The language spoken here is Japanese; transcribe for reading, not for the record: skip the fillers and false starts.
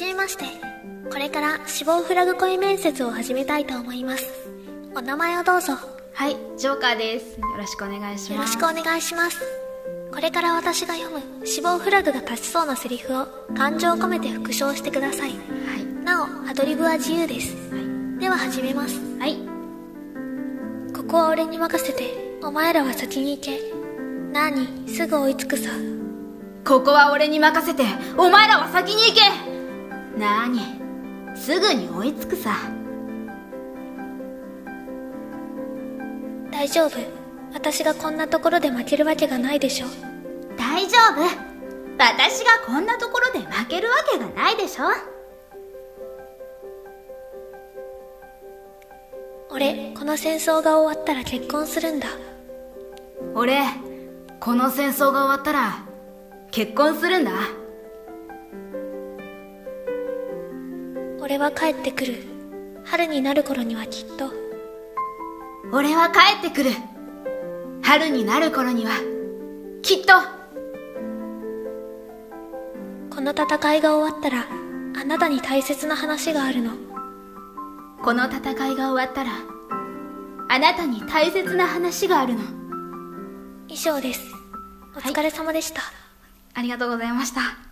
じめまして。これから死亡フラグ恋面接を始めたいと思います。お名前をどうぞ。 はい、ジョーカーです。よろしくお願いします。 よろしくお願いします。これから私が読む死亡フラグが立ちそうなセリフを感情を込めて復唱してください。 はい。 なお、アドリブは自由です。 はい。 では始めます。 はい。 ここは俺に任せて、お前らは先に行け。なに、すぐ追いつくさ。 ここは俺に任せて、お前らは先に行け。なーに、すぐに追いつくさ。 大丈夫。私がこんなところで負けるわけがないでしょ。 大丈夫。私がこんなところで負けるわけがないでしょ。 俺、この戦争が終わったら結婚するんだ。 俺、この戦争が終わったら結婚するんだ。 俺は帰ってくる。春になる頃にはきっと。 俺は帰ってくる。春になる頃にはきっと。 この戦いが終わったらあなたに大切な話があるの。 この戦いが終わったらあなたに大切な話があるの。 以上です。お疲れ様でした。 ありがとうございました。